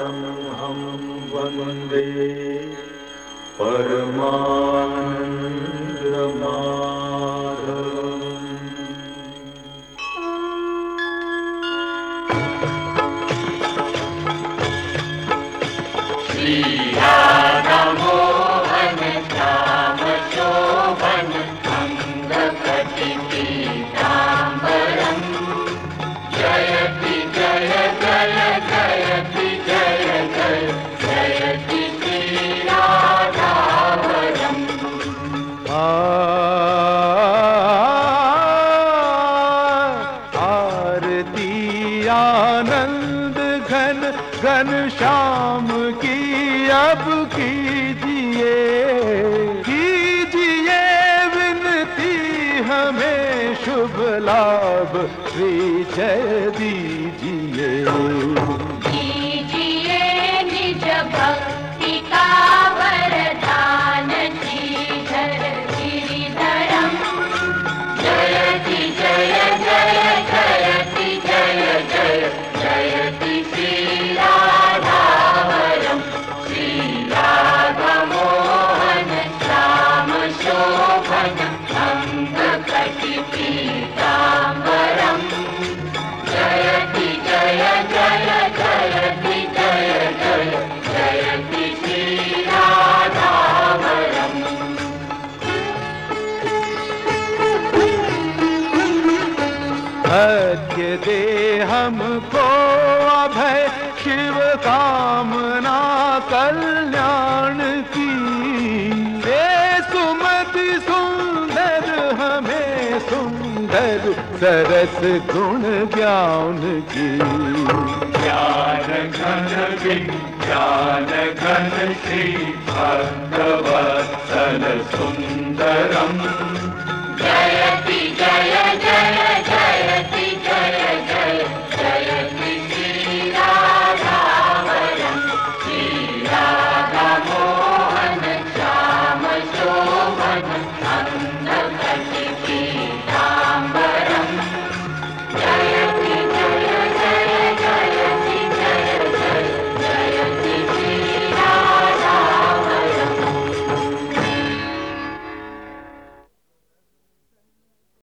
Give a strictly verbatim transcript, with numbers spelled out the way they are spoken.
हम वंदे परमानंद माधवम्। श्री राधा मोहन श्याम शोभन अंगकटि पीताम्बरम् जयति जय जय जयति जय जय जयति श्री राधावरम्। आरती आनंद घन घन श्याम की अब कीजिए कीजिए विनती हमें शुभ लाभ श्री जय दीजिए। दीजिए निज भक्ति का वरदान श्रीधर गिरिधरम् जयति जय जय जयति जय जय जयति श्री राधावरम्। श्री राधा मोहन श्याम शोभन अंगकटि पीताम्बरम् जयति जय जय जयति जय जय जयति श्री राधावरम्। सत्य दे हमको अभय शिव कामना कल्याण की दे सुमति सुंदर हमें सुंदर सरस गुण ज्ञान की। ज्ञान घन विज्ञान घन श्री भक्तवत्सल सुंदरम्